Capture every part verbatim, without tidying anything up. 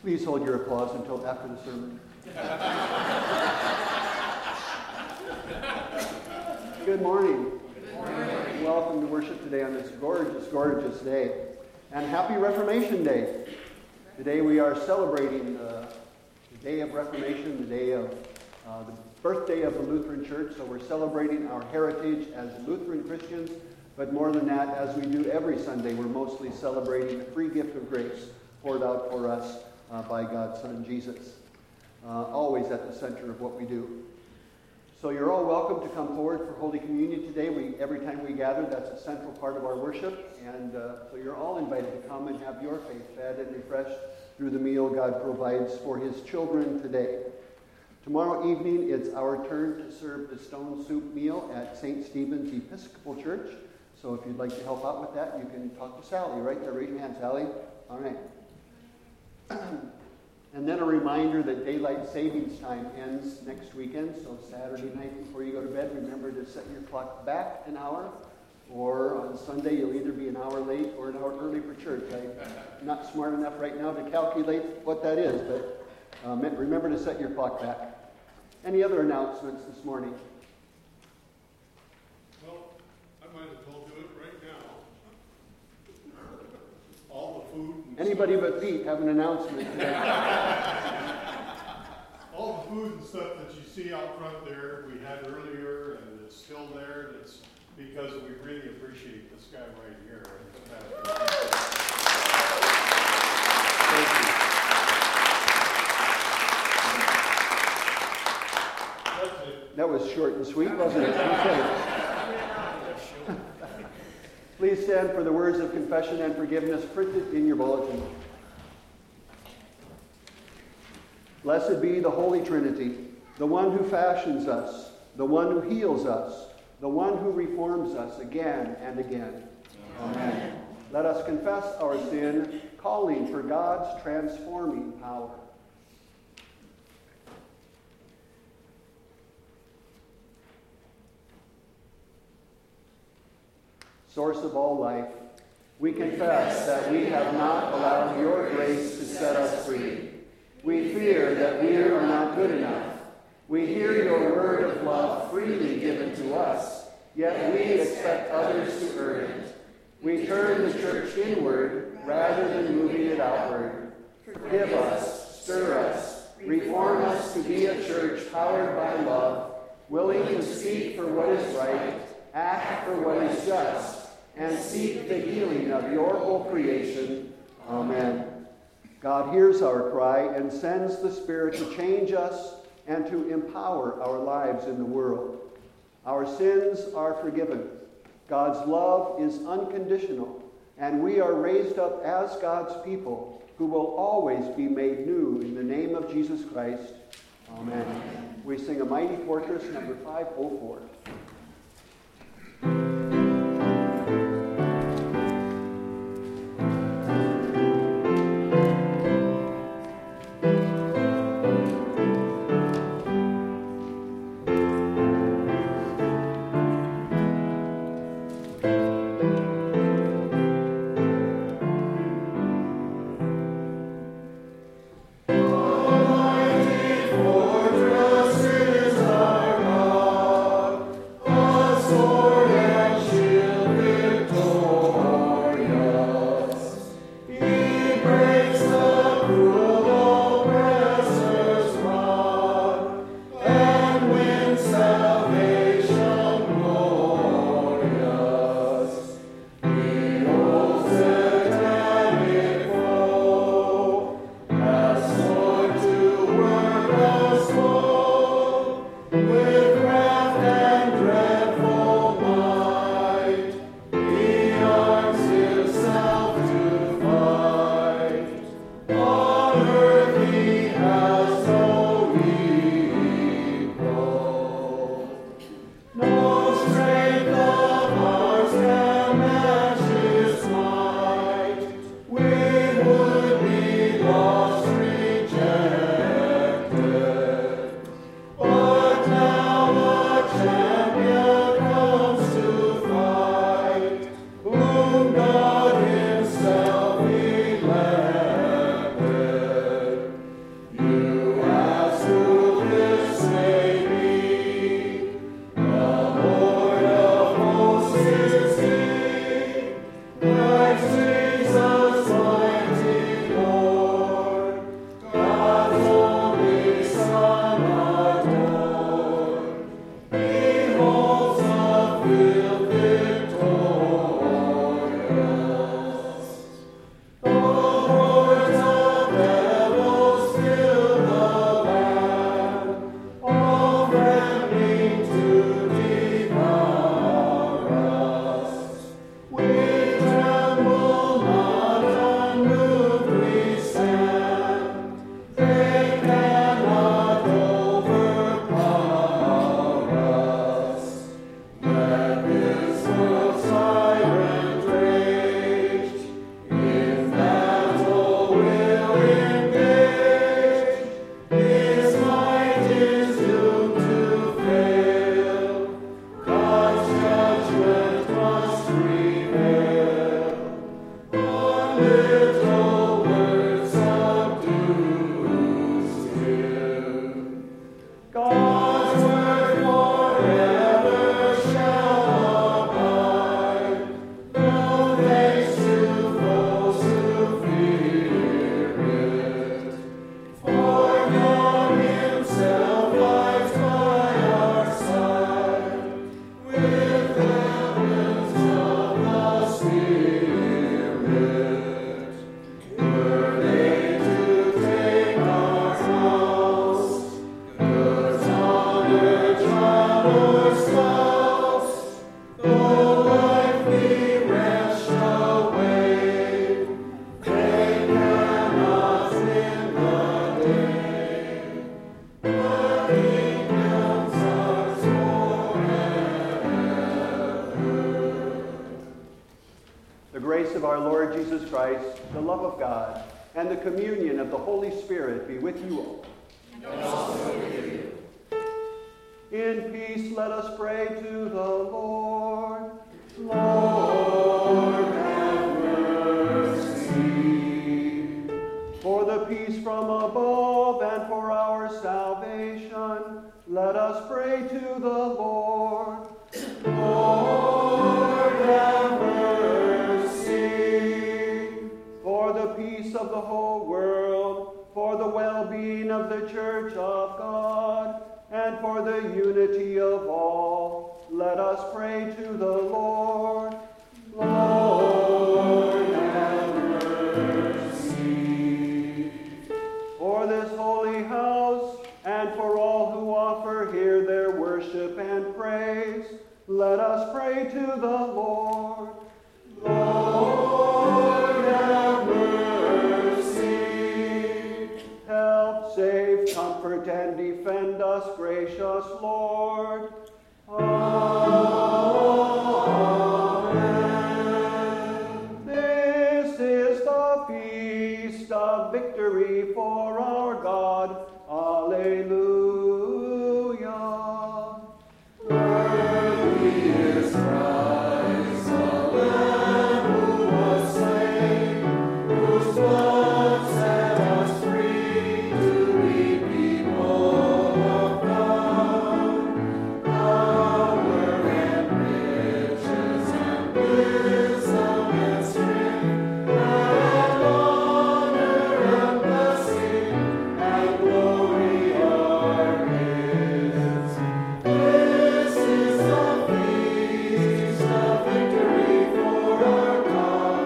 Please hold your applause until after the sermon. Good morning. Good morning. Welcome to worship today on this gorgeous, gorgeous day. And happy Reformation Day. Today we are celebrating uh, the day of Reformation, the day of uh, the birthday of the Lutheran Church. So we're celebrating our heritage as Lutheran Christians. But more than that, as we do every Sunday, we're mostly celebrating the free gift of grace poured out for us uh, by God's Son, Jesus. Uh, always at the center of what we do. So you're all welcome to come forward for Holy Communion today. We, every time we gather, that's a central part of our worship. And uh, so you're all invited to come and have your faith fed and refreshed through the meal God provides for his children today. Tomorrow evening, it's our turn to serve the stone soup meal at Saint Stephen's Episcopal Church. So if you'd like to help out with that, you can talk to Sally right there. Raise your hand, Sally. All right. And then a reminder that daylight savings time ends next weekend. So Saturday night before you go to bed, remember to set your clock back an hour. Or on Sunday, you'll either be an hour late or an hour early for church. I'm not smart enough right now to calculate what that is, but um, remember to set your clock back. Any other announcements this morning? Might as well do it right now. All the food. Anybody but Pete have an announcement today. All the food and stuff that you see out front there, we had earlier, and it's still there. It's because we really appreciate this guy right here. That's it. That was short and sweet, wasn't it? Okay. Please stand for the words of confession and forgiveness printed in your bulletin. Blessed be the Holy Trinity, the one who fashions us, the one who heals us, the one who reforms us again and again. Amen. Amen. Let us confess our sin, calling for God's transforming power. Source of all life, we confess that we have not allowed your grace to set us free. We fear that we are not good enough. We hear your word of love freely given to us, yet we expect others to earn it. We turn the church inward rather than moving it outward. Forgive us, stir us, reform us to be a church powered by love, willing to speak for what is right, act for what is just, and seek the healing of your whole creation. Amen. God hears our cry and sends the Spirit to change us and to empower our lives in the world. Our sins are forgiven. God's love is unconditional, and we are raised up as God's people who will always be made new in the name of Jesus Christ. Amen. Amen. We sing A Mighty Fortress, number five oh four. and the communion of the Holy Spirit be with you all. And also with you. In peace, let us pray to the Lord. Lord, have mercy. For the peace from above and for our salvation, let us pray to the Lord. Lord, have mercy. For the peace of the whole world, for the well-being of the Church of God, and for the unity of all, let us pray to the Lord. Lord, have mercy. For this holy house, and for all who offer here their worship and praise, let us pray to the Lord. Lord, have mercy. Help, save, comfort, and defend us, gracious Lord. Amen. This is the feast of victory for our God. Alleluia. Worthy is Christ, the Lamb who was slain, whose blood set us free to be people of God. Power and riches and wisdom and strength and honor and blessing and glory are His. This is the feast of victory for our God.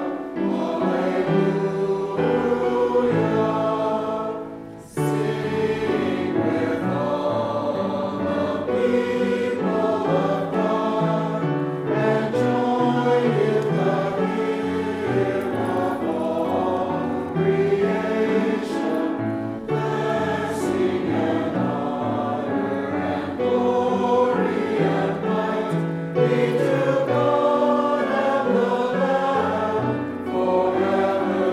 Alleluia. Sing with all the people of God and join in the hymn of all creation. Blessing and honor and glory and might be to God and the Lamb forever.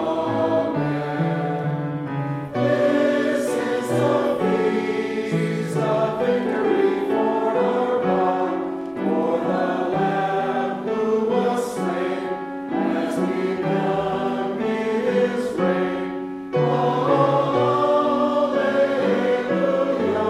Amen. This is the feast of victory for our God, for the Lamb who was slain has begun His reign. Alleluia,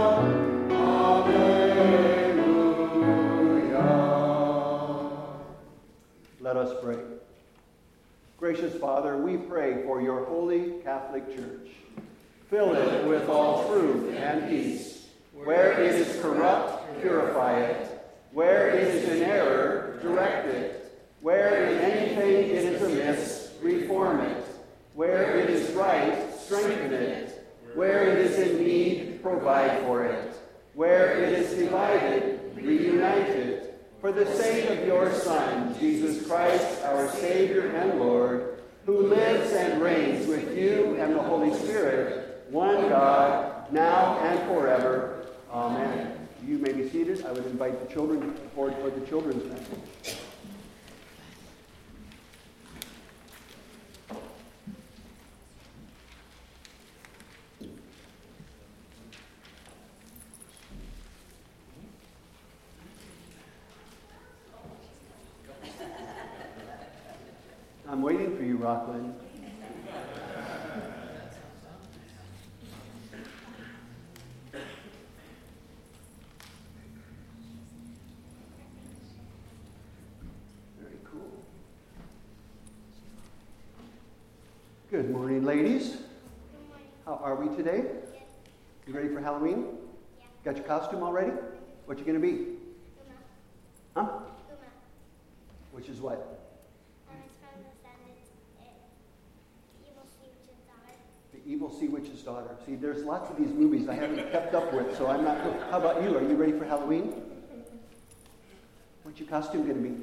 alleluia. Let us pray. Gracious Father, we pray for your holy Catholic Church. Fill it with all truth and peace. Where it is corrupt, purify it. Where it is in error, direct it. Where in anything it is amiss, reform it. Where it is right, strengthen it. Where it is in need, provide for it. Where it is divided, reunite it. For the sake of your Son, Jesus Christ, our Savior and Lord, who lives and reigns with you and the Holy Spirit, one God, now and forever. Amen. You may be seated. I would invite the children forward for the children's message. I'm waiting for you, Rockland. Very cool. Good morning, ladies. How are we today? You ready for Halloween? Got your costume already? What you gonna be? Huh? Which is what? The Evil Sea Witch's Daughter. See, there's lots of these movies I haven't kept up with, so I'm not. How about you? Are you ready for Halloween? What's your costume going to be?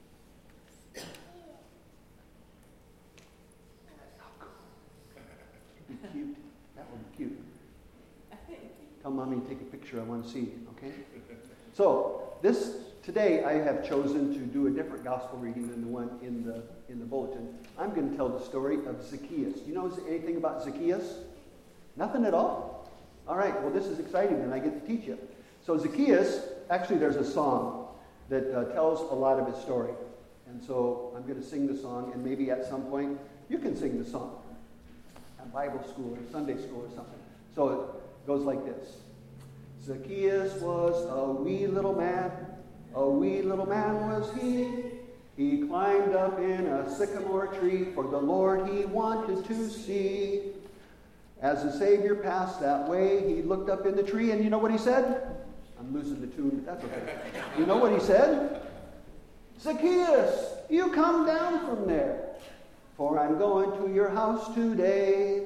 Be cute. That would be cute. Tell Mommy to take a picture. I want to see. Okay. So this Today, I have chosen to do a different gospel reading than the one in the in the bulletin. I'm going to tell the story of Zacchaeus. You know anything about Zacchaeus? Nothing at all? All right, well, this is exciting, and I get to teach you. So Zacchaeus, actually, there's a song that uh, tells a lot of his story. And so I'm going to sing the song, and maybe at some point you can sing the song at Bible school or Sunday school or something. So it goes like this. Zacchaeus was a wee little man. A wee little man was he. He climbed up in a sycamore tree, for the Lord he wanted to see. As the Savior passed that way, he looked up in the tree, and you know what he said? I'm losing the tune, but that's okay. You know what he said? Zacchaeus, you come down from there, for I'm going to your house today.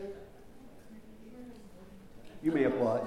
You may applaud.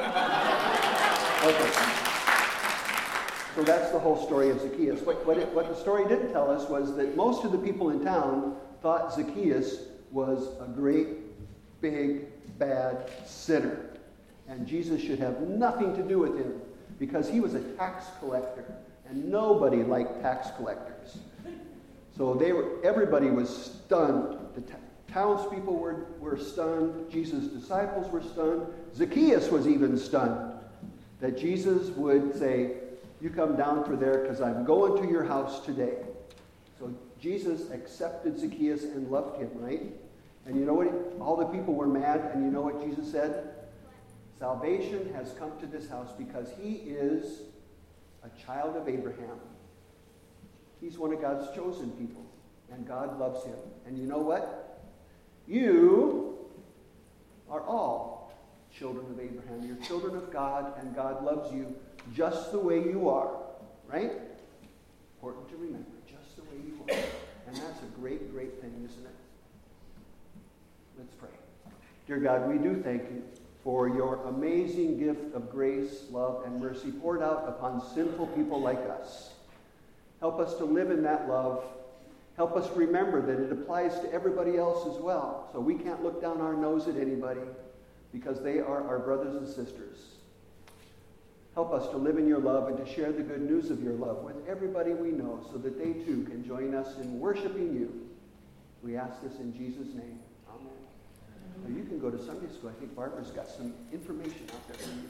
Okay. So that's the whole story of Zacchaeus. What, what, it, what the story didn't tell us was that most of the people in town thought Zacchaeus was a great, big, bad sinner. And Jesus should have nothing to do with him because he was a tax collector. And nobody liked tax collectors. So they were. Everybody was stunned. The t- townspeople were, were stunned. Jesus' disciples were stunned. Zacchaeus was even stunned that Jesus would say, you come down for there because I'm going to your house today. So Jesus accepted Zacchaeus and loved him, right? And you know what? He, all the people were mad, and you know what Jesus said? Salvation has come to this house because he is a child of Abraham. He's one of God's chosen people, and God loves him. And you know what? You are all children of Abraham. You're children of God, and God loves you just the way you are, right? Important to remember, just the way you are. And that's a great, great thing, isn't it? Let's pray. Dear God, we do thank you for your amazing gift of grace, love, and mercy poured out upon sinful people like us. Help us to live in that love. Help us remember that it applies to everybody else as well. So we can't look down our nose at anybody because they are our brothers and sisters. Help us to live in your love and to share the good news of your love with everybody we know so that they too can join us in worshiping you. We ask this in Jesus' name. Amen. Now you can go to Sunday school. I think Barbara's got some information out there for you.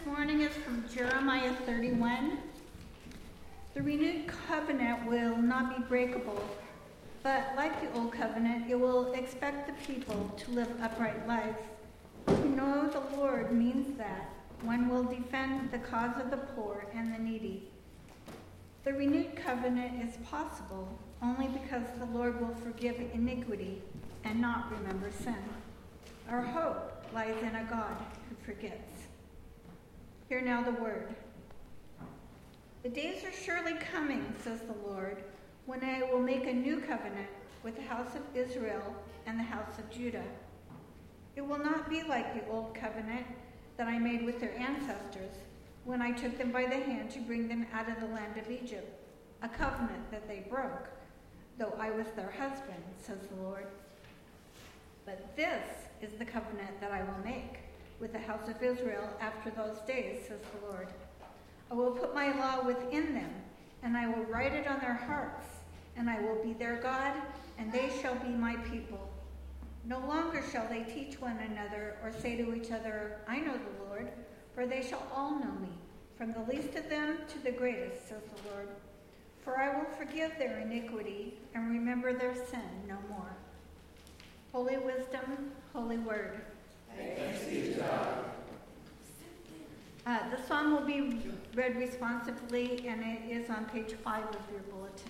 this morning is from Jeremiah thirty-one. The renewed covenant will not be breakable, but like the old covenant, it will expect the people to live upright lives. To know the Lord means that one will defend the cause of the poor and the needy. The renewed covenant is possible only because the Lord will forgive iniquity and not remember sin. Our hope lies in a God who forgets. Hear now the word. The days are surely coming, says the Lord, when I will make a new covenant with the house of Israel and the house of Judah. It will not be like the old covenant that I made with their ancestors when I took them by the hand to bring them out of the land of Egypt, a covenant that they broke, though I was their husband, says the Lord. But this is the covenant that I will make with the house of Israel after those days, says the Lord. I will put my law within them, and I will write it on their hearts, and I will be their God, and they shall be my people. No longer shall they teach one another or say to each other, I know the Lord, for they shall all know me, from the least of them to the greatest, says the Lord. For I will forgive their iniquity and remember their sin no more. Holy wisdom, holy word. Thanks be to God. Uh, the psalm will be read responsively, and it is on page five of your bulletin.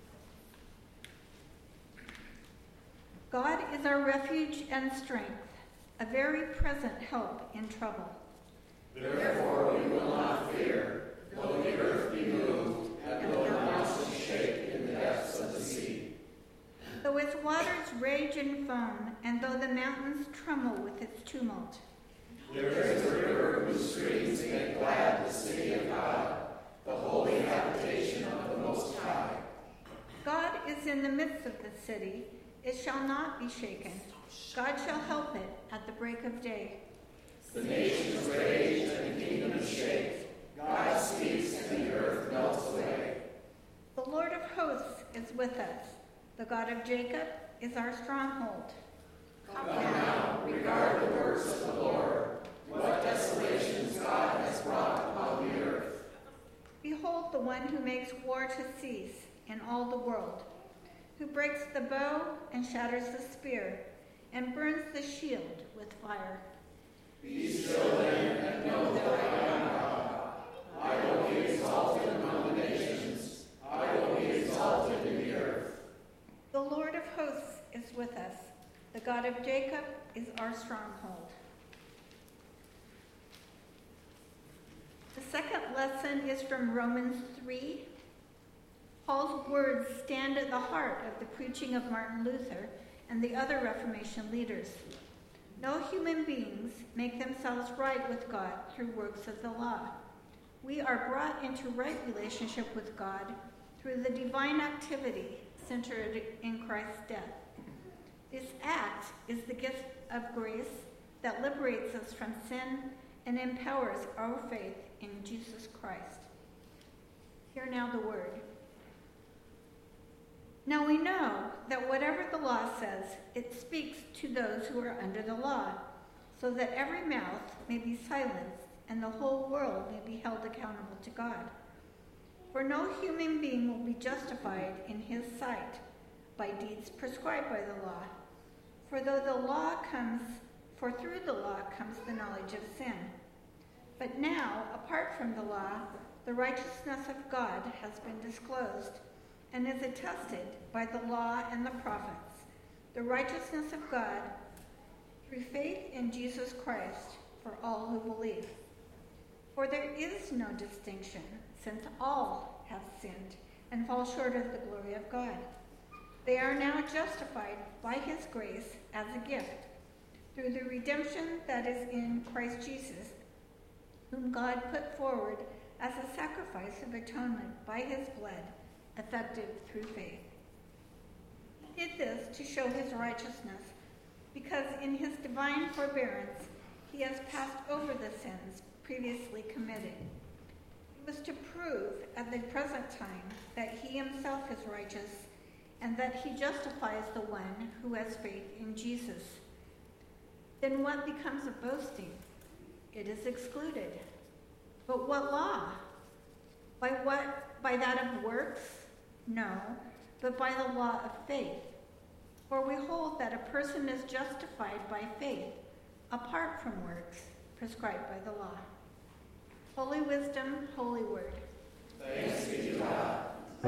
God is our refuge and strength, a very present help in trouble. Therefore we will not fear, though the earth be moved, and though the mountains shake in the depths of the sea. Though its waters rage and foam, and though the mountains tremble with its tumult. There is a river whose streams make glad the city of God, the holy habitation of the Most High. God is in the midst of the city. It shall not be shaken. God shall help it at the break of day. The nations rage and the kingdoms shake. God speaks and the earth melts away. The Lord of hosts is with us. The God of Jacob is our stronghold. Come now, regard the works of the Lord, what desolations God has brought upon the earth. Behold the one who makes war to cease in all the world, who breaks the bow and shatters the spear, and burns the shield with fire. Be still then and know that I am God. I will be exalted among the nations. I will be exalted in the earth. The Lord of hosts is with us. The God of Jacob is our stronghold. The second lesson is from Romans three. Paul's words stand at the heart of the preaching of Martin Luther and the other Reformation leaders. No human beings make themselves right with God through works of the law. We are brought into right relationship with God through the divine activity centered in Christ's death. This act is the gift of grace that liberates us from sin and empowers our faith in Jesus Christ. Hear now the word. Now we know that whatever the law says, it speaks to those who are under the law, so that every mouth may be silenced and the whole world may be held accountable to God. For no human being will be justified in his sight by deeds prescribed by the law. For though the law comes, for through the law comes the knowledge of sin. But now, apart from the law, the righteousness of God has been disclosed, and is attested by the law and the prophets, the righteousness of God through faith in Jesus Christ for all who believe. For there is no distinction, since all have sinned and fall short of the glory of God. They are now justified by his grace as a gift, through the redemption that is in Christ Jesus, whom God put forward as a sacrifice of atonement by his blood, effective through faith. He did this to show his righteousness, because in his divine forbearance he has passed over the sins previously committed. It was to prove at the present time that he himself is righteous, and that he justifies the one who has faith in Jesus. Then what becomes of boasting? It is excluded. But what law? By what? By that of works? No, but by the law of faith. For we hold that a person is justified by faith, apart from works prescribed by the law. Holy wisdom, holy word. Thanks be to God.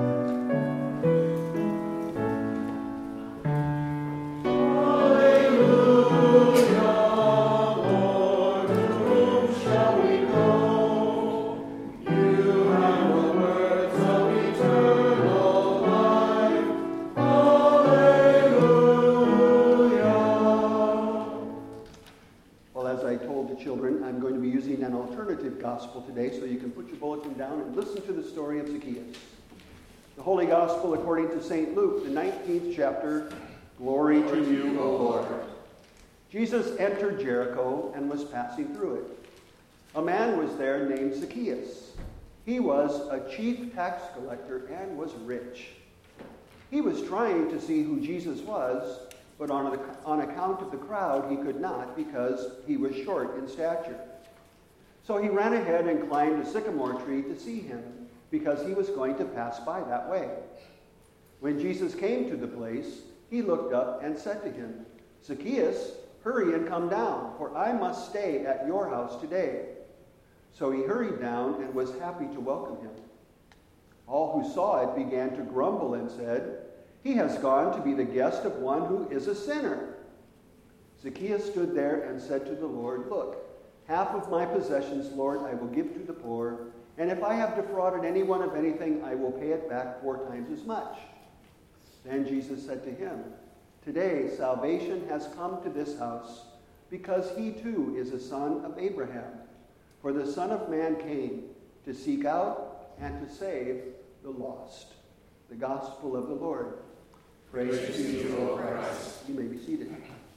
Gospel today, so you can put your bulletin down and listen to the story of Zacchaeus. The Holy Gospel according to Saint Luke, the nineteenth chapter. Glory to you, O Lord. Jesus entered Jericho and was passing through it. A man was there named Zacchaeus. He was a chief tax collector and was rich. He was trying to see who Jesus was, but on, on account of the crowd, he could not because he was short in stature. So he ran ahead and climbed a sycamore tree to see him, because he was going to pass by that way. When Jesus came to the place, he looked up and said to him, "Zacchaeus, hurry and come down, for I must stay at your house today." So he hurried down and was happy to welcome him. All who saw it began to grumble and said, "He has gone to be the guest of one who is a sinner." Zacchaeus stood there and said to the Lord, "Look, half of my possessions, Lord, I will give to the poor, and if I have defrauded anyone of anything, I will pay it back four times as much." Then Jesus said to him, "Today salvation has come to this house, because he too is a son of Abraham. For the Son of Man came to seek out and to save the lost." The Gospel of the Lord. Praise, Praise to you, O Christ. You may be seated.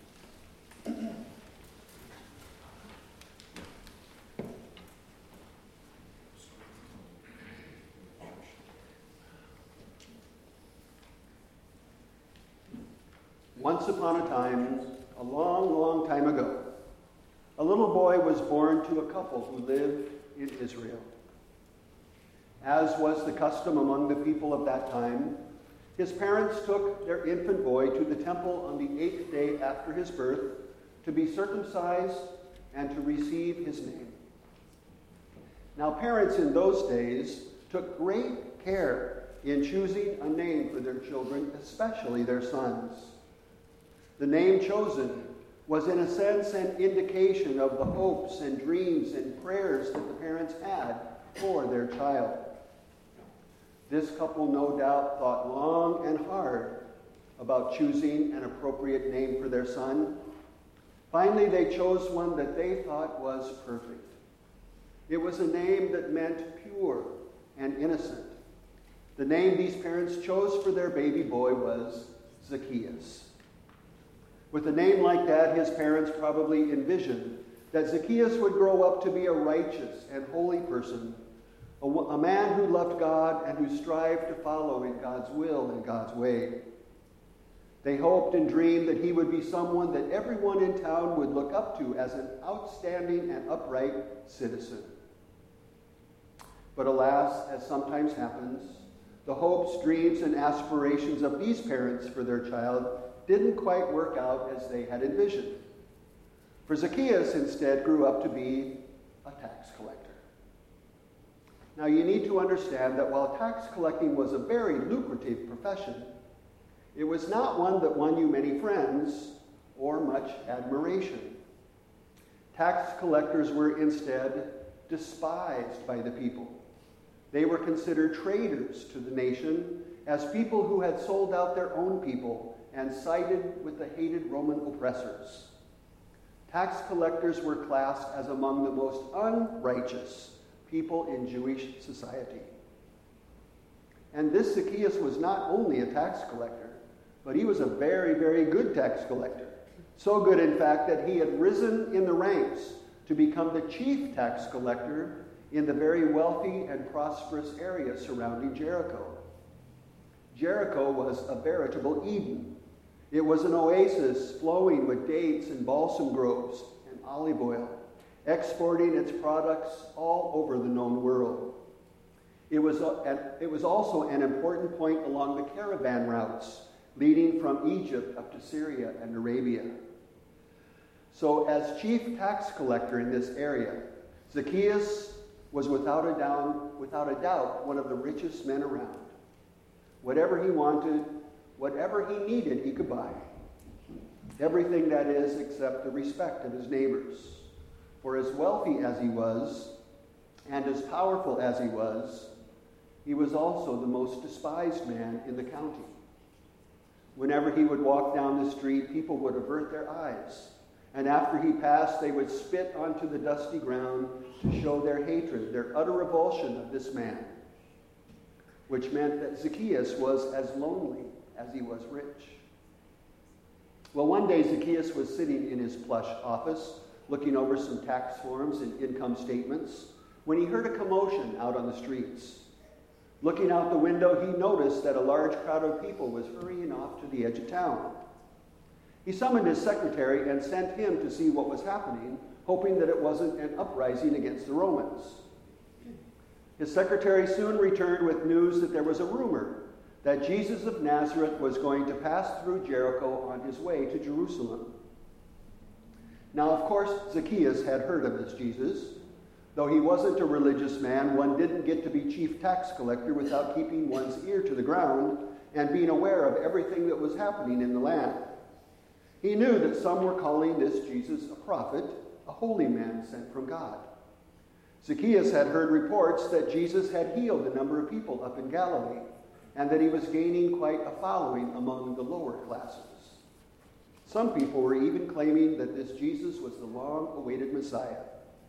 Once upon a time, a long, long time ago, a little boy was born to a couple who lived in Israel. As was the custom among the people of that time, his parents took their infant boy to the temple on the eighth day after his birth to be circumcised and to receive his name. Now, parents in those days took great care in choosing a name for their children, especially their sons. The name chosen was in a sense an indication of the hopes and dreams and prayers that the parents had for their child. This couple no doubt thought long and hard about choosing an appropriate name for their son. Finally, they chose one that they thought was perfect. It was a name that meant pure and innocent. The name these parents chose for their baby boy was Zacchaeus. With a name like that, his parents probably envisioned that Zacchaeus would grow up to be a righteous and holy person, a, a man who loved God and who strived to follow in God's will and God's way. They hoped and dreamed that he would be someone that everyone in town would look up to as an outstanding and upright citizen. But alas, as sometimes happens, the hopes, dreams, and aspirations of these parents for their child didn't quite work out as they had envisioned. For Zacchaeus instead grew up to be a tax collector. Now you need to understand that while tax collecting was a very lucrative profession, it was not one that won you many friends or much admiration. Tax collectors were instead despised by the people. They were considered traitors to the nation as people who had sold out their own people and sided with the hated Roman oppressors. Tax collectors were classed as among the most unrighteous people in Jewish society. And this Zacchaeus was not only a tax collector, but he was a very, very good tax collector. So good, in fact, that he had risen in the ranks to become the chief tax collector in the very wealthy and prosperous area surrounding Jericho. Jericho was a veritable Eden. It was an oasis flowing with dates and balsam groves and olive oil. exporting its products all over the known world. It was, a, it was also an important point along the caravan routes leading from Egypt up to Syria and Arabia. So as chief tax collector in this area, Zacchaeus was without a doubt, without a doubt one of the richest men around. Whatever he wanted, whatever he needed, he could buy. Everything, that is, except the respect of his neighbors. For as wealthy as he was, and as powerful as he was, he was also the most despised man in the county. Whenever he would walk down the street, people would avert their eyes. And after he passed, they would spit onto the dusty ground to show their hatred, their utter revulsion of this man. Which meant that Zacchaeus was as lonely as he was rich. Well, one day Zacchaeus was sitting in his plush office, looking over some tax forms and income statements, when he heard a commotion out on the streets. Looking out the window, he noticed that a large crowd of people was hurrying off to the edge of town. He summoned his secretary and sent him to see what was happening, hoping that it wasn't an uprising against the Romans. His secretary soon returned with news that there was a rumor that Jesus of Nazareth was going to pass through Jericho on his way to Jerusalem. Now, of course, Zacchaeus had heard of this Jesus. Though he wasn't a religious man, one didn't get to be chief tax collector without keeping one's ear to the ground and being aware of everything that was happening in the land. He knew that some were calling this Jesus a prophet, a holy man sent from God. Zacchaeus had heard reports that Jesus had healed a number of people up in Galilee, and that he was gaining quite a following among the lower classes. Some people were even claiming that this Jesus was the long-awaited Messiah.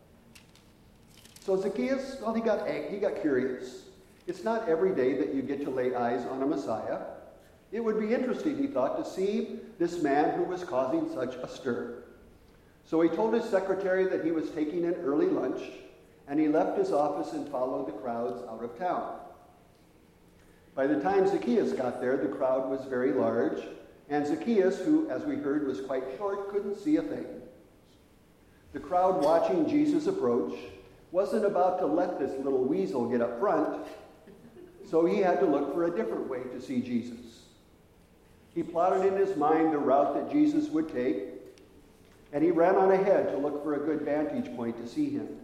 So Zacchaeus, well, he got he got curious. It's not every day that you get to lay eyes on a Messiah. It would be interesting, he thought, to see this man who was causing such a stir. So he told his secretary that he was taking an early lunch, and he left his office and followed the crowds out of town. By the time Zacchaeus got there, the crowd was very large, and Zacchaeus, who, as we heard, was quite short, couldn't see a thing. The crowd watching Jesus approach wasn't about to let this little weasel get up front, so he had to look for a different way to see Jesus. He plotted in his mind the route that Jesus would take, and he ran on ahead to look for a good vantage point to see him.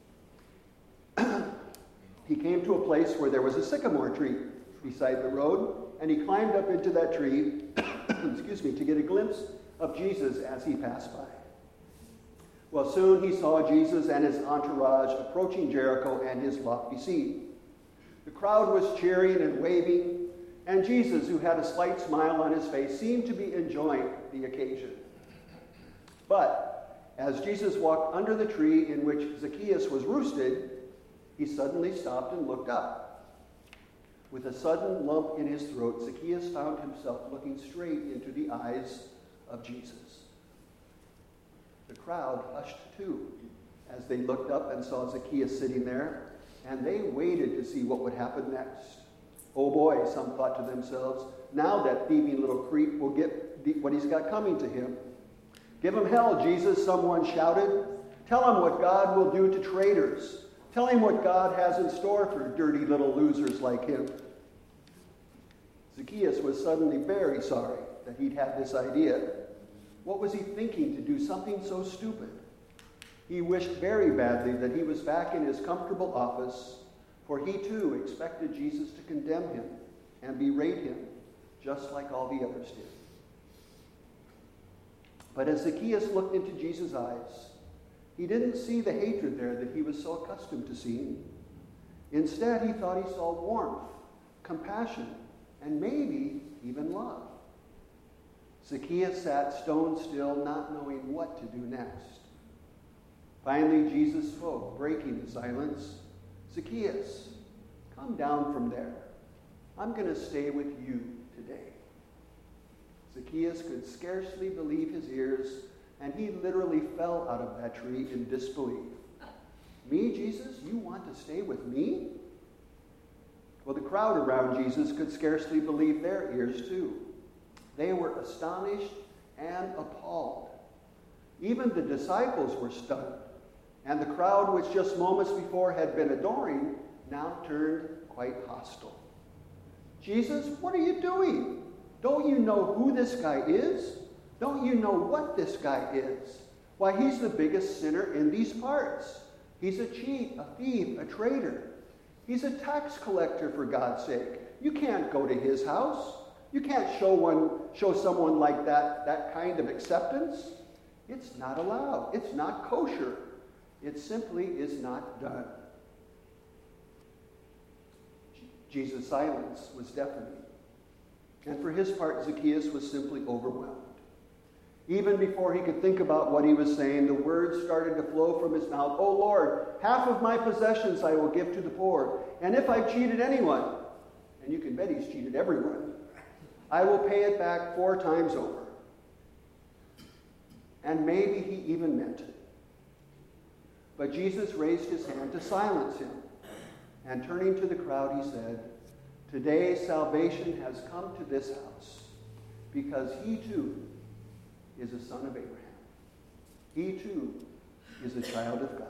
He came to a place where there was a sycamore tree beside the road, and he climbed up into that tree, excuse me, to get a glimpse of Jesus as he passed by. Well, soon he saw Jesus and his entourage approaching Jericho and his lofty seat. The crowd was cheering and waving, and Jesus, who had a slight smile on his face, seemed to be enjoying the occasion. But as Jesus walked under the tree in which Zacchaeus was roosted, he suddenly stopped and looked up. With a sudden lump in his throat, Zacchaeus found himself looking straight into the eyes of Jesus. The crowd hushed too as they looked up and saw Zacchaeus sitting there, and they waited to see what would happen next. Oh boy, some thought to themselves, now that thieving little creep will get the, what he's got coming to him. Give him hell, Jesus, someone shouted. Tell him what God will do to traitors. Tell him what God has in store for dirty little losers like him. Zacchaeus was suddenly very sorry that he'd had this idea. What was he thinking to do something so stupid? He wished very badly that he was back in his comfortable office, for he too expected Jesus to condemn him and berate him, just like all the others did. But as Zacchaeus looked into Jesus' eyes, he didn't see the hatred there that he was so accustomed to seeing. Instead, he thought he saw warmth, compassion, and maybe even love. Zacchaeus sat stone still, not knowing what to do next. Finally, Jesus spoke, breaking the silence. Zacchaeus, come down from there. I'm going to stay with you today. Zacchaeus could scarcely believe his ears, and he literally fell out of that tree in disbelief. Me, Jesus? You want to stay with me? Well, the crowd around Jesus could scarcely believe their ears, too. They were astonished and appalled. Even the disciples were stunned. And the crowd, which just moments before had been adoring, now turned quite hostile. Jesus, what are you doing? Don't you know who this guy is? Don't you know what this guy is? Why, he's the biggest sinner in these parts. He's a cheat, a thief, a traitor. He's a tax collector, for God's sake. You can't go to his house. You can't show one, show someone like that that kind of acceptance. It's not allowed. It's not kosher. It simply is not done. Jesus' silence was deafening. And for his part, Zacchaeus was simply overwhelmed. Even before he could think about what he was saying, the words started to flow from his mouth. "Oh Lord, half of my possessions I will give to the poor. And if I've cheated anyone," and you can bet he's cheated everyone, "I will pay it back four times over." And maybe he even meant it. But Jesus raised his hand to silence him. And turning to the crowd, he said, "Today salvation has come to this house, because he too is a son of Abraham. He too is a child of God."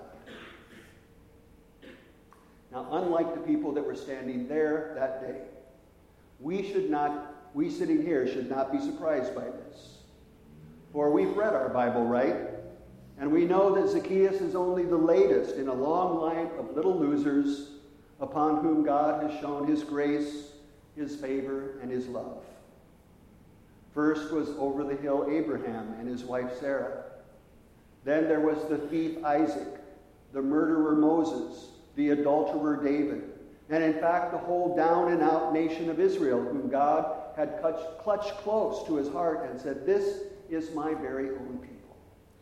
Now, unlike the people that were standing there that day, we should not, we sitting here should not be surprised by this. For we've read our Bible, right? And we know that Zacchaeus is only the latest in a long line of little losers upon whom God has shown his grace, his favor, and his love. First was over the hill Abraham and his wife Sarah. Then there was the thief Isaac, the murderer Moses, the adulterer David, and in fact the whole down and out nation of Israel, whom God had clutched close to his heart and said, "This is my very own people."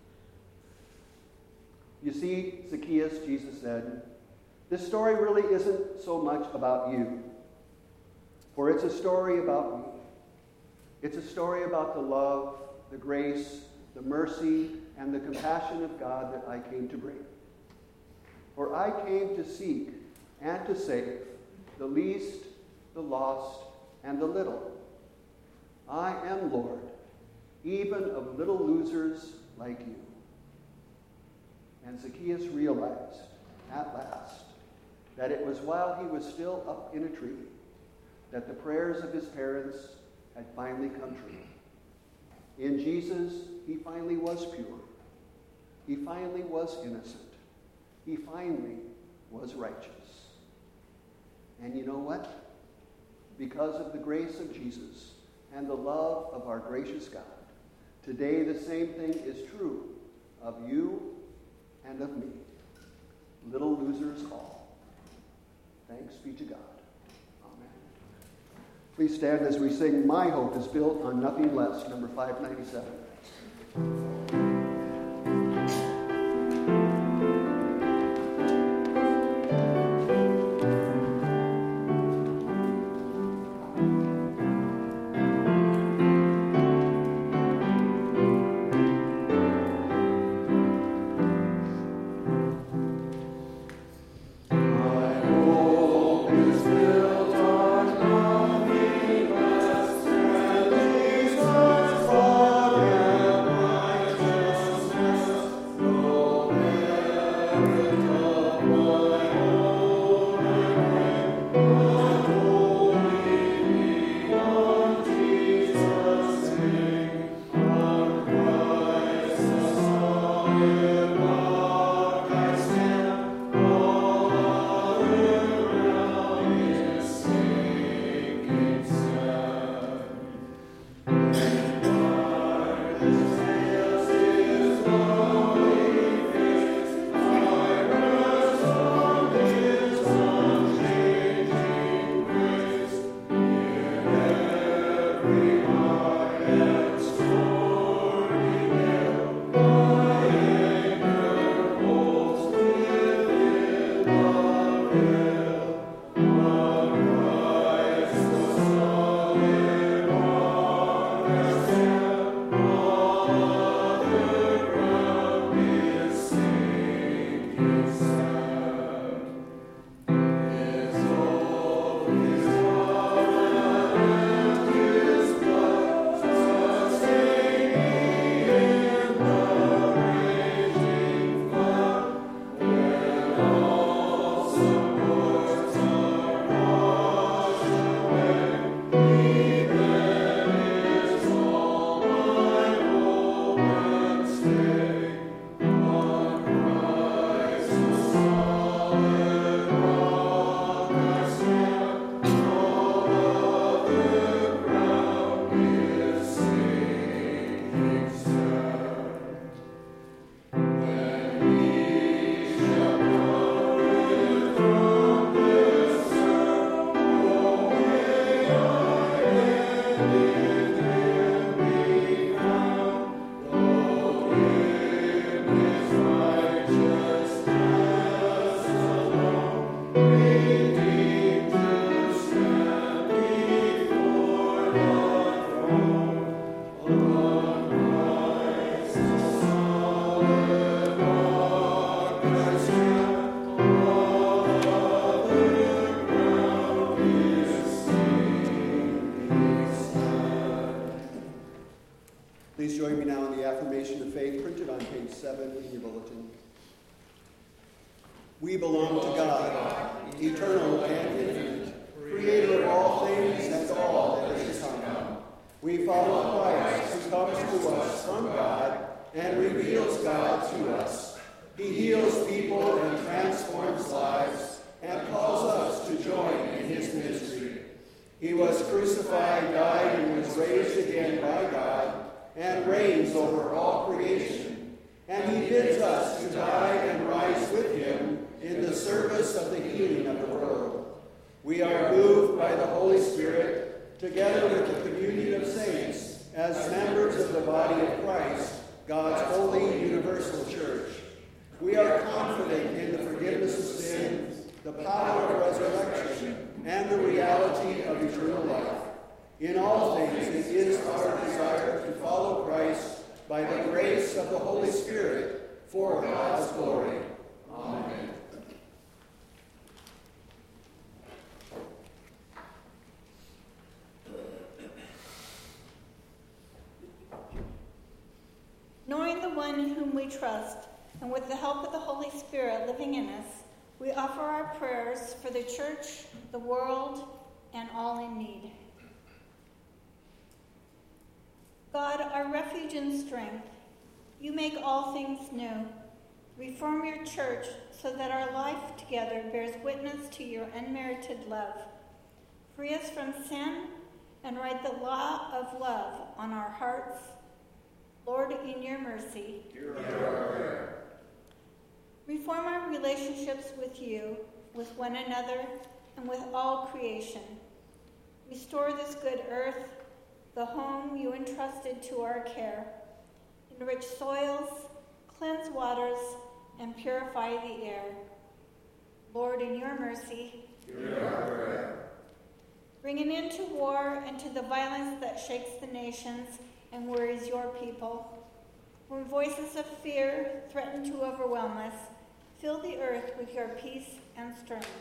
You see, Zacchaeus, Jesus said, this story really isn't so much about you, for it's a story about me. It's a story about the love, the grace, the mercy, and the compassion of God that I came to bring. For I came to seek and to save the least, the lost, and the little. I am Lord, even of little losers like you. And Zacchaeus realized, at last, that it was while he was still up in a tree that the prayers of his parents had finally come true. In Jesus, he finally was pure. He finally was innocent. He finally was righteous. And you know what? Because of the grace of Jesus and the love of our gracious God, today the same thing is true of you and of me. Little losers all. Thanks be to God. Amen. Please stand as we sing "My Hope is Built on Nothing Less," number five ninety-seven. Built on nothing less than Jesus. We belong to God, eternal and infinite, creator of all things and all that is to come. We follow Christ, who comes to us from God and reveals God to us. He heals people and transforms lives and calls us to join in his ministry. He was crucified, died, and was raised again by God and reigns over all creation. And he bids us to die and rise with him in the service of the healing of the world. We are moved by the Holy Spirit, together with the communion of saints, as members of the body of Christ, God's holy universal church. We are confident in the forgiveness of sin, the power of resurrection, and the reality of eternal life. In all things, it is our desire to follow Christ by the grace of the Holy Spirit for God's glory. Amen. Knowing the one in whom we trust, and with the help of the Holy Spirit living in us, we offer our prayers for the church, the world, and all in need. God, our refuge and strength, you make all things new. Reform your church so that our life together bears witness to your unmerited love. Free us from sin and write the law of love on our hearts. Lord, in your mercy, hear our prayer. Reform our relationships with you, with one another, and with all creation. Restore this good earth, the home you entrusted to our care. Enrich soils, cleanse waters, and purify the air. Lord, in your mercy, hear our prayer. Bring an end to war and to the violence that shakes the nations and worries your people. When voices of fear threaten to overwhelm us, fill the earth with your peace and strength.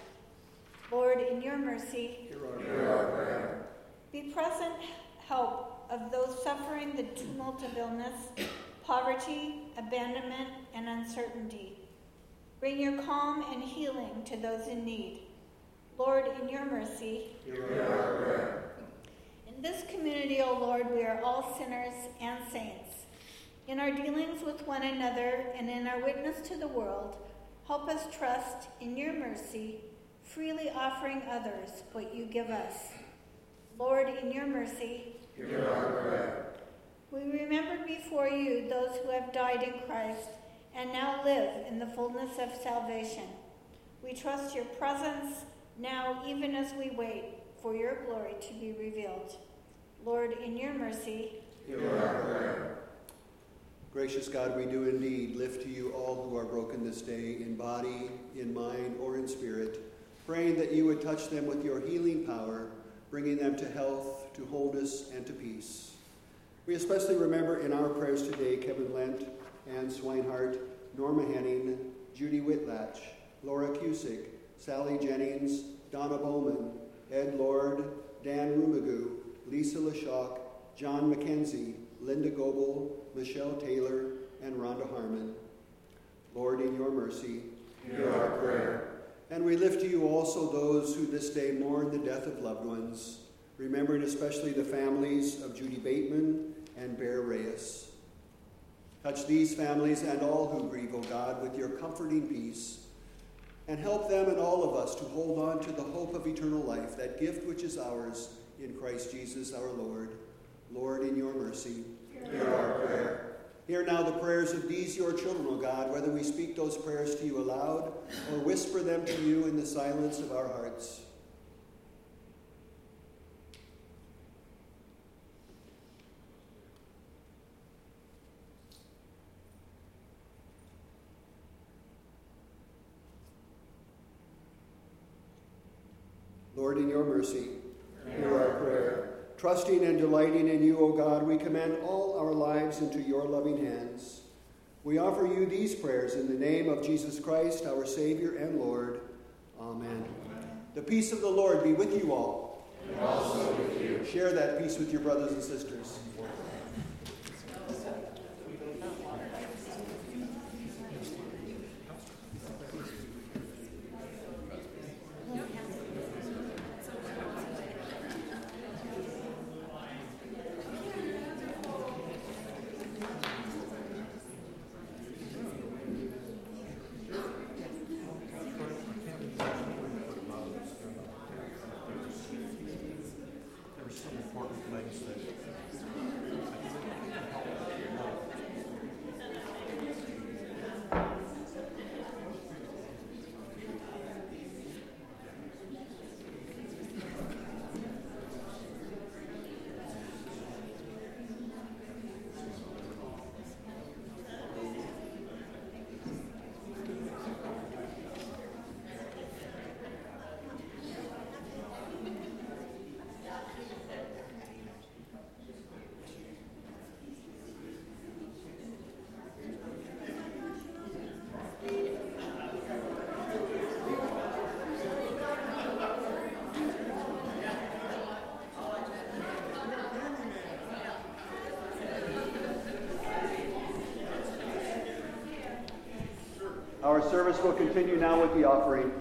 Lord, in your mercy, hear our prayer. Be present help of those suffering the tumult of illness, poverty, abandonment, and uncertainty. Bring your calm and healing to those in need. Lord, in your mercy, hear our prayer. In this community, O Lord, we are all sinners and saints. In our dealings with one another and in our witness to the world, help us trust in your mercy, freely offering others what you give us. Lord, in your mercy, hear our prayer. We remember before you those who have died in Christ and now live in the fullness of salvation. We trust your presence now, even as we wait for your glory to be revealed. Lord, in your mercy, hear our prayer. Gracious God, we do indeed lift to you all who are broken this day in body, in mind, or in spirit, praying that you would touch them with your healing power, bringing them to health, to wholeness, and to peace. We especially remember in our prayers today Kevin Lent, Ann Swinehart, Norma Henning, Judy Whitlatch, Laura Cusick, Sally Jennings, Donna Bowman, Ed Lord, Dan Rumagoo, Lisa LaShock, John McKenzie, Linda Goebel, Michelle Taylor, and Rhonda Harmon. Lord, in your mercy, hear our prayer. And we lift to you also those who this day mourn the death of loved ones, remembering especially the families of Judy Bateman and Bear Reyes. Touch these families and all who grieve, O God, with your comforting peace, and help them and all of us to hold on to the hope of eternal life, that gift which is ours in Christ Jesus our Lord. Lord, in your mercy, hear our prayer. Hear now the prayers of these your children, O God, whether we speak those prayers to you aloud or whisper them to you in the silence of our hearts. Lord, in your mercy, hear our prayer. Trusting and delighting in you, O God, we commend all our lives into your loving hands. We offer you these prayers in the name of Jesus Christ, our Savior and Lord. Amen. Amen. The peace of the Lord be with you all. And also with you. Share that peace with your brothers and sisters. Our service will continue now with the offering.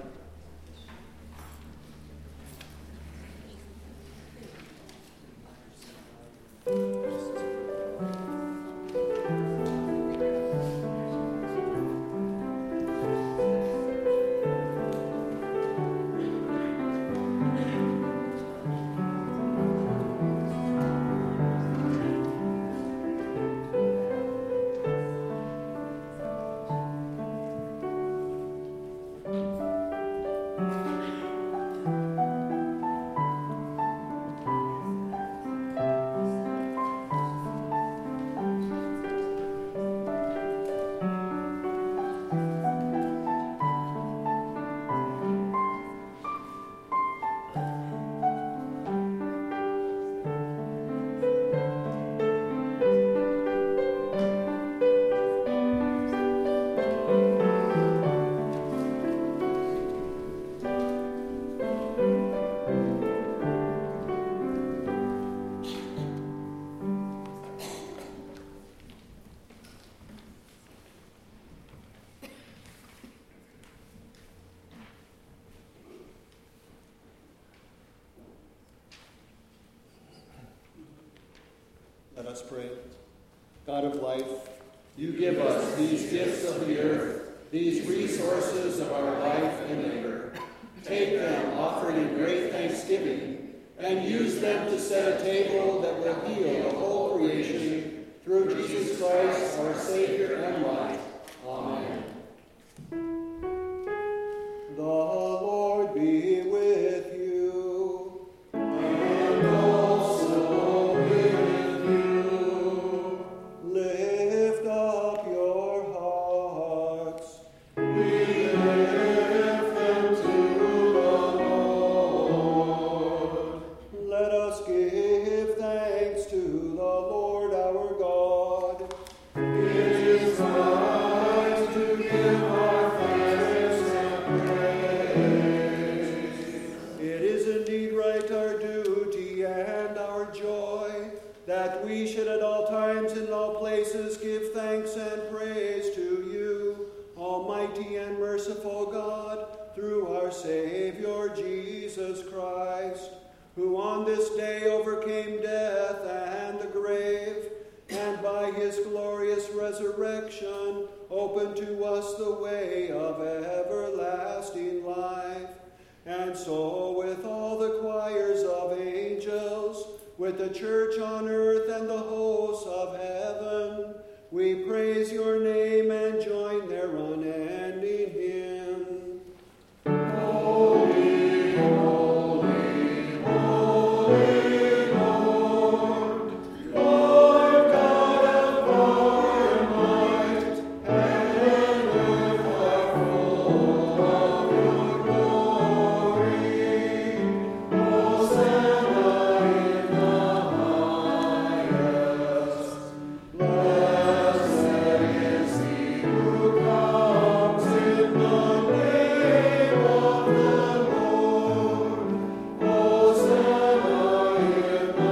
Let us pray. God of life, you give us these gifts of the earth, these resources of our life and labor. Take them, offered in great thanksgiving, and use them to set a table that will heal the whole creation through Jesus Christ, our Savior and life. Amen. The Lord be with you. And also with you. Lift up your hearts. We lift them to the Lord. Let us give thanks to the Lord our God. It is right to give our thanks and praise. It is indeed right, our duty and our joy, that we should at all times and all places give thanks and praise to you, Almighty and merciful God, through our Savior Jesus Christ, who on this day overcame death and the grave, and by his glorious resurrection opened to us the way of everlasting life. And so with all the choirs of angels, with the church on earth and the hosts of heaven, we praise your name and join their unending hymn. Holy, holy, holy Lord, Lord God of power and might, heaven and earth are full of your glory. Hosanna in the highest. Blessed is he who comes in the name of the Lord. Hosanna in the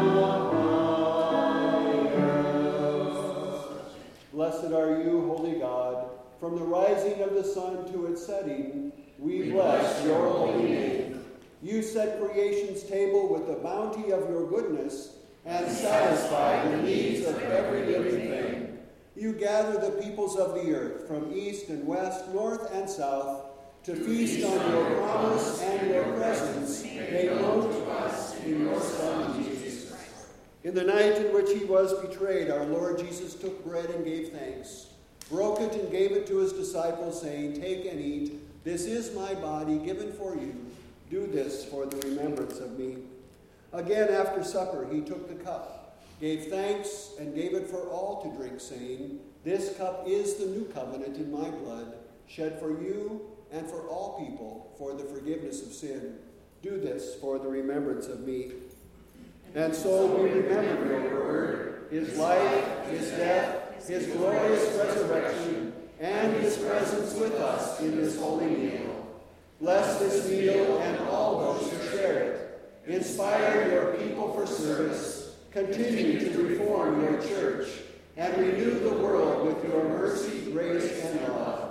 highest. Blessed are you, holy God. From the rising of the sun to its setting, we bless your holy name. You set creation's table with the bounty of your goodness and satisfy the needs of every living thing. You gather the peoples of the earth from east and west, north and south, to feast on your promise and your presence made known to us in your Son, Jesus Christ. In the night in which he was betrayed, our Lord Jesus took bread and gave thanks, broke it and gave it to his disciples, saying, "Take and eat. This is my body given for you. Do this for the remembrance of me." Again, after supper, he took the cup, gave thanks, and gave it for all to drink, saying, "This cup is the new covenant in my blood, shed for you and for all people for the forgiveness of sin. Do this for the remembrance of me." And so we remember your word, his life, his death, his glorious resurrection, and his presence with us in this holy meal. Bless this meal and all those who share it. Inspire your people for service. Continue to reform your church, and renew the world with your mercy, grace, and love.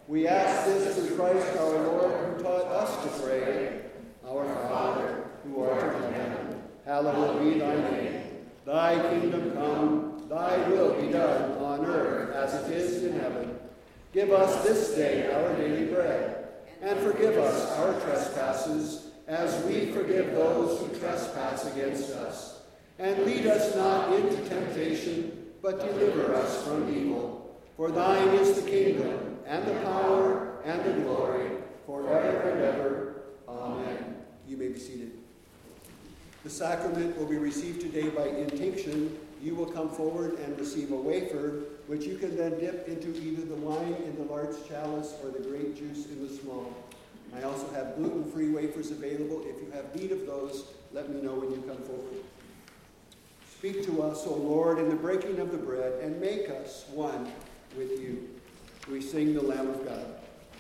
We ask this through Christ our Lord, who taught us to pray. Our Father, who art in heaven, hallowed be thy name. Thy kingdom come, thy will be done on earth as it is in heaven. Give us this day our daily bread, and forgive us our trespasses, as we forgive those who trespass against us. And lead us not into temptation, but deliver us from evil. For thine is the kingdom, and the power, and the glory, forever and ever. Amen. You may be seated. The sacrament will be received today by intinction. You will come forward and receive a wafer, which you can then dip into either the wine in the large chalice or the grape juice in the small. I also have gluten-free wafers available. If you have need of those, let me know when you come forward. Speak to us, O Lord, in the breaking of the bread, and make us one with you. We sing the Lamb of God.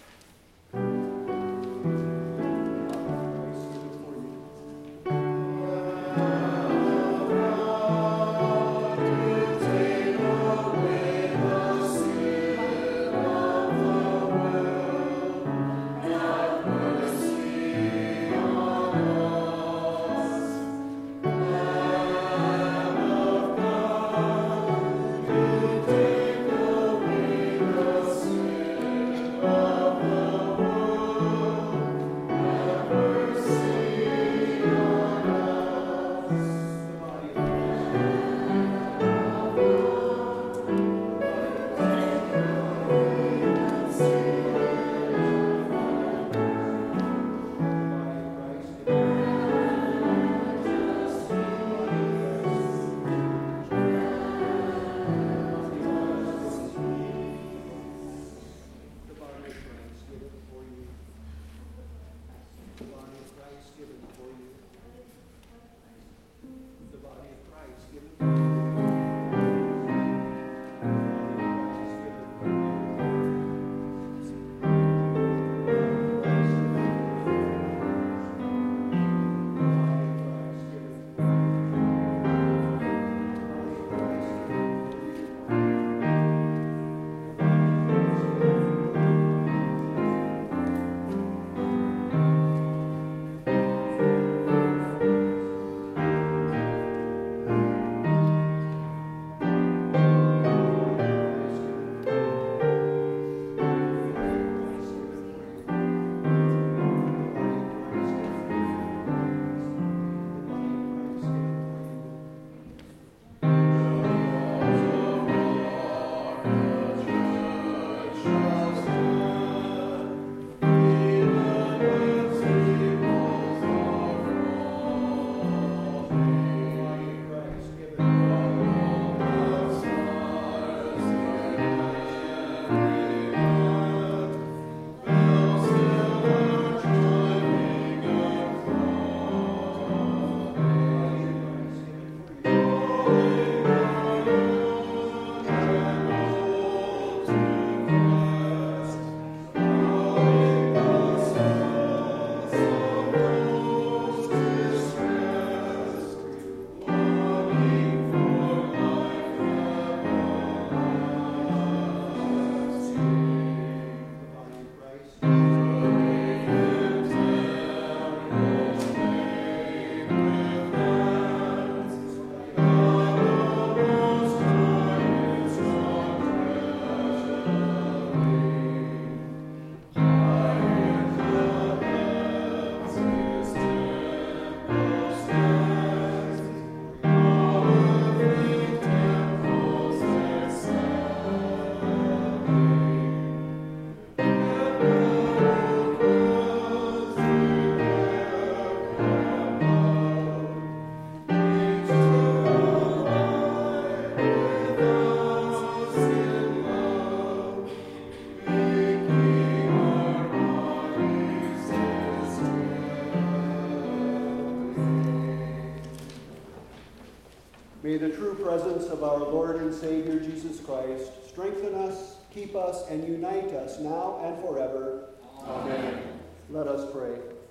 May the true presence of our Lord and Savior Jesus Christ strengthen us, keep us, and unite us now and forever. Amen. Let us pray.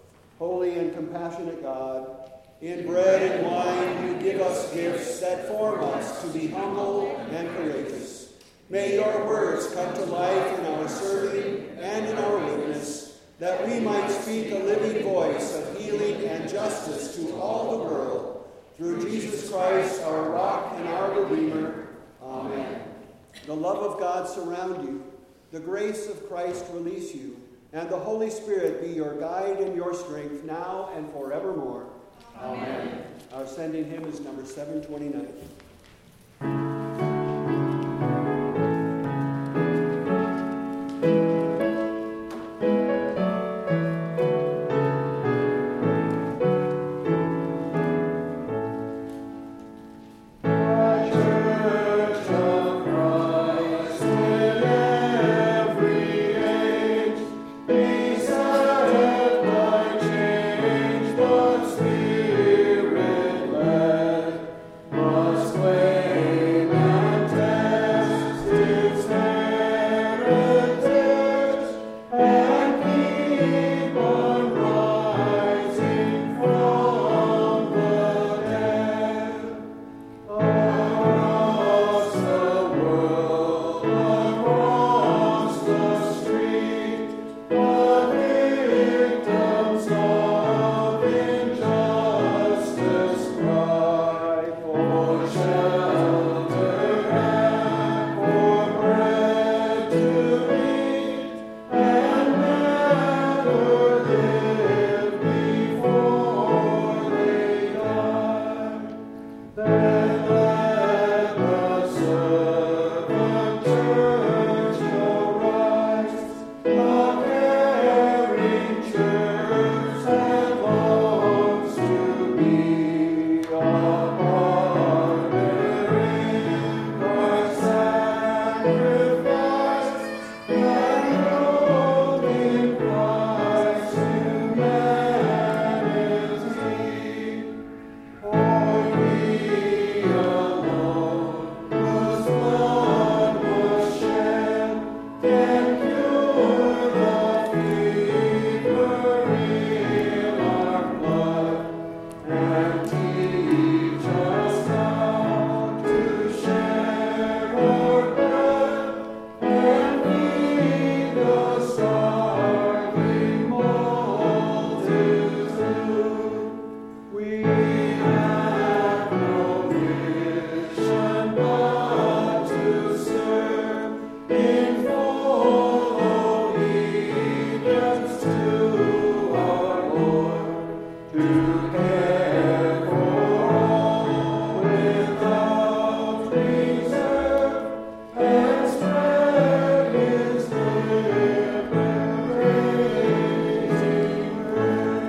Holy and compassionate God, in bread and wine you give us gifts that form us to be humble and courageous. May your words come to life in our serving and in our weakness, that we might speak a living voice of healing and justice to all the world. Through Jesus Christ, our rock and our Redeemer. Amen. The love of God surround you, the grace of Christ release you, and the Holy Spirit be your guide and your strength now and forevermore. Amen. Our sending hymn is number seven twenty-nine.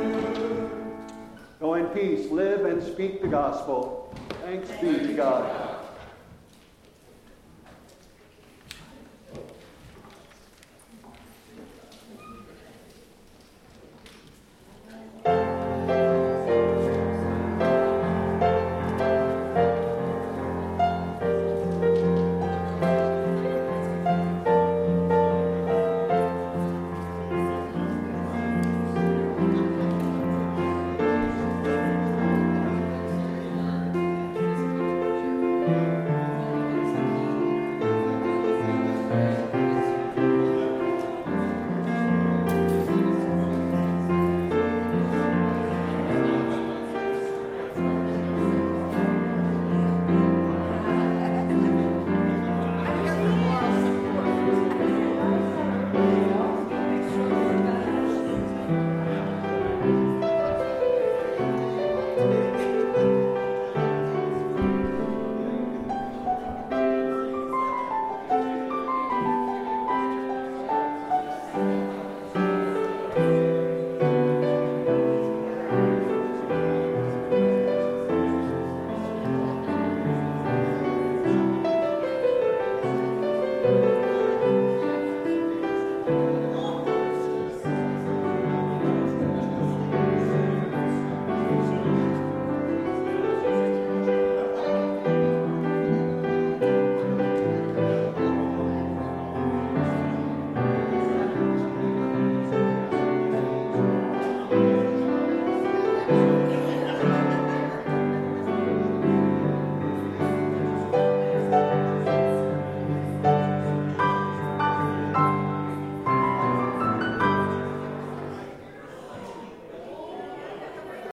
Go in peace, live and speak the gospel. Thanks be to God.